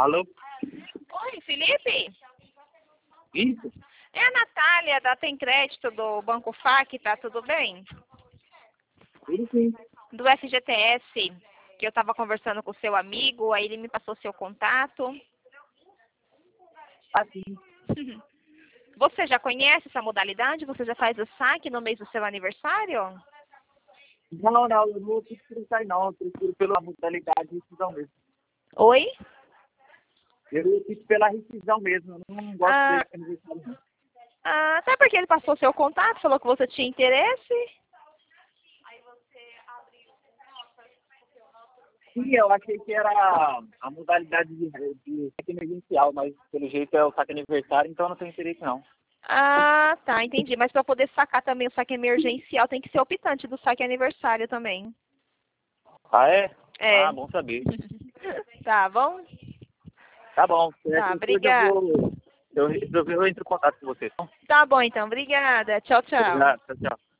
Alô? Oi, Felipe? Isso? É a Natália da Tem Crédito do Banco FAC, tá tudo bem? Tudo sim. Do FGTS, que eu estava conversando com o seu amigo, aí ele me passou seu contato. Assim. Você já conhece essa modalidade? Você já faz o saque no mês do seu aniversário? Não, eu não prefiro sair não. Eu prefiro pela modalidade de rescisão mesmo. Oi? Eu fico pela rescisão mesmo. Eu não gosto de aniversário não. Até porque ele passou seu contato, falou que você tinha interesse. Sim, eu achei que era a modalidade de saque emergencial, mas pelo jeito é o saque aniversário, então eu não tenho interesse não. Tá, entendi. Mas para poder sacar também o saque emergencial, tem que ser optante do saque aniversário também. Ah, é? É. Ah, bom saber. Tá bom? Tá bom. Tá, Qualquer coisa obrigada. eu entro em contato com você. Tá bom, então. Obrigada. Tchau, tchau. Obrigado. Tchau, tchau.